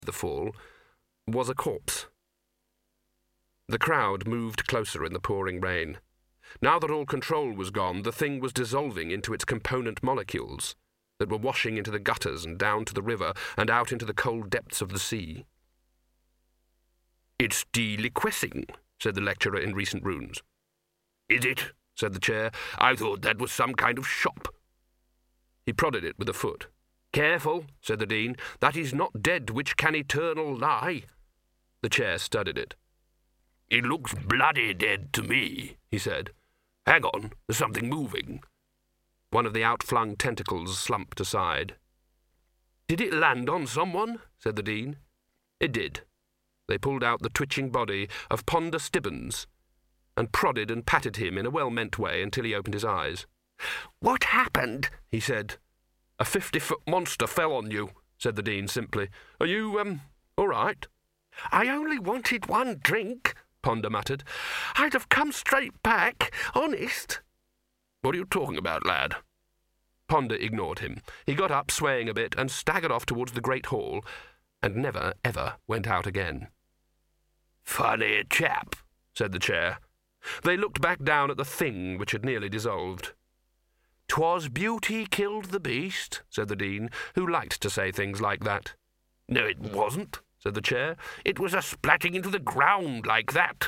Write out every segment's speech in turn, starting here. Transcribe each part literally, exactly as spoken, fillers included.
the fall was a corpse. The crowd moved closer in the pouring rain. Now that all control was gone, the thing was dissolving into its component molecules that were washing into the gutters and down to the river and out into the cold depths of the sea. "It's deliquescing," said the lecturer in recent runes. "Is it?" said the chair. "I thought that was some kind of shop." He prodded it with a foot. "Careful," said the dean. "That is not dead which can eternal lie." The chair studied it. "It looks bloody dead to me," he said. "Hang on, there's something moving." One of the outflung tentacles slumped aside. "Did it land on someone?" said the dean. It did. They pulled out the twitching body of Ponder Stibbons and prodded and patted him in a well-meant way until he opened his eyes. "What happened?" he said. "A fifty-foot monster fell on you," said the dean simply. "Are you, um, all right?" "I only wanted one drink," Ponder muttered. "I'd have come straight back, honest." "What are you talking about, lad?" Ponder ignored him. He got up, swaying a bit, and staggered off towards the great hall, and never, ever went out again. "Funny chap," said the chair. They looked back down at the thing which had nearly dissolved. "'Twas beauty killed the beast," said the dean, who liked to say things like that. "No, it wasn't," said the chair. "It was a splatting into the ground like that."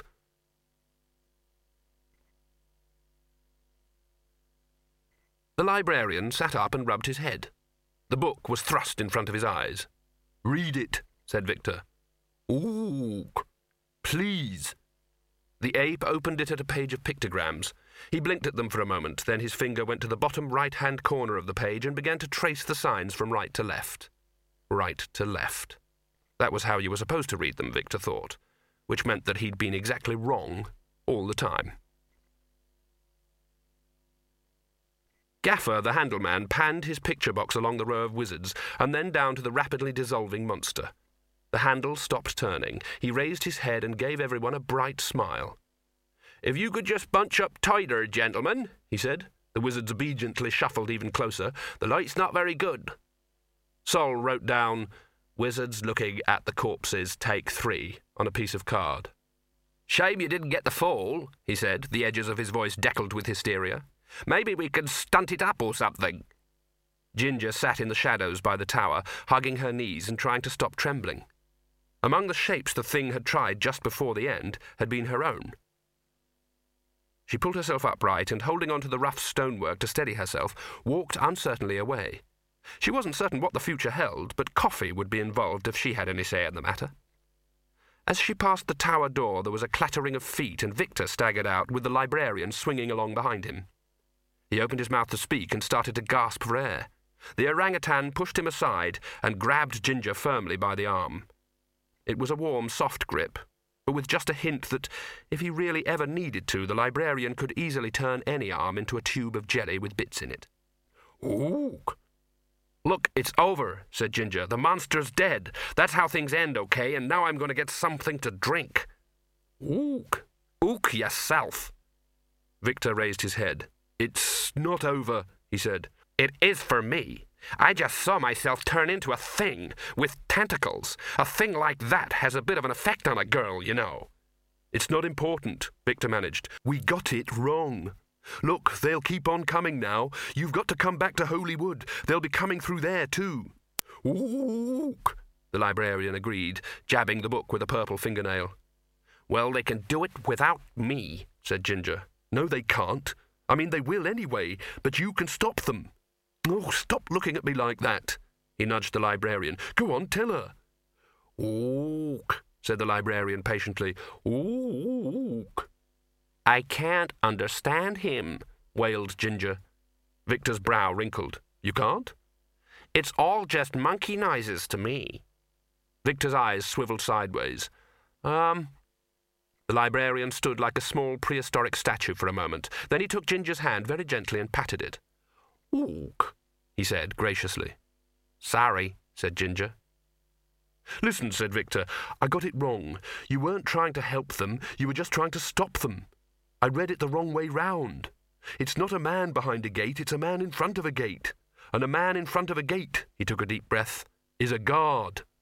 The librarian sat up and rubbed his head. The book was thrust in front of his eyes. "Read it," said Victor. "Ooh, please." The ape opened it at a page of pictograms. He blinked at them for a moment, then his finger went to the bottom right-hand corner of the page and began to trace the signs from right to left. Right to left. That was how you were supposed to read them, Victor thought, which meant that he'd been exactly wrong all the time. Gaffer, the handleman, panned his picture box along the row of wizards and then down to the rapidly dissolving monster. The handle stopped turning. He raised his head and gave everyone a bright smile. "If you could just bunch up tighter, gentlemen," he said. The wizards obediently shuffled even closer. "The light's not very good." Sol wrote down, "Wizards looking at the corpses, take three," on a piece of card. "Shame you didn't get the fall," he said, the edges of his voice deckled with hysteria. "Maybe we can stunt it up or something." Ginger sat in the shadows by the tower, hugging her knees and trying to stop trembling. Among the shapes the thing had tried just before the end had been her own. She pulled herself upright and, holding on to the rough stonework to steady herself, walked uncertainly away. She wasn't certain what the future held, but coffee would be involved if she had any say in the matter. As she passed the tower door, there was a clattering of feet, and Victor staggered out, with the librarian swinging along behind him. He opened his mouth to speak and started to gasp for air. The orangutan pushed him aside and grabbed Ginger firmly by the arm. It was a warm, soft grip, but with just a hint that, if he really ever needed to, the librarian could easily turn any arm into a tube of jelly with bits in it. "Ooh!" "Look, it's over," said Ginger. "The monster's dead. That's how things end, okay? And now I'm going to get something to drink." "Ook! Ook yourself." Victor raised his head. "It's not over," he said. "It is for me. I just saw myself turn into a thing with tentacles. A thing like that has a bit of an effect on a girl, you know." "It's not important," Victor managed. "We got it wrong. Look, they'll keep on coming now. You've got to come back to Holywood. They'll be coming through there, too." "Ooh," the librarian agreed, jabbing the book with a purple fingernail. "Well, they can do it without me," said Ginger. "No, they can't. I mean, they will anyway, but you can stop them." "Oh, stop looking at me like that," he nudged the librarian. "Go on, tell her." "Ooh," said the librarian patiently. "Ooh." "I can't understand him," wailed Ginger. Victor's brow wrinkled. "You can't?" "It's all just monkey noises to me." Victor's eyes swiveled sideways. Um... The librarian stood like a small prehistoric statue for a moment. Then he took Ginger's hand very gently and patted it. "Ook," he said graciously. "Sorry," said Ginger. "Listen," said Victor, "I got it wrong. You weren't trying to help them. You were just trying to stop them. I read it the wrong way round. It's not a man behind a gate, it's a man in front of a gate. And a man in front of a gate," he took a deep breath, "is a guard."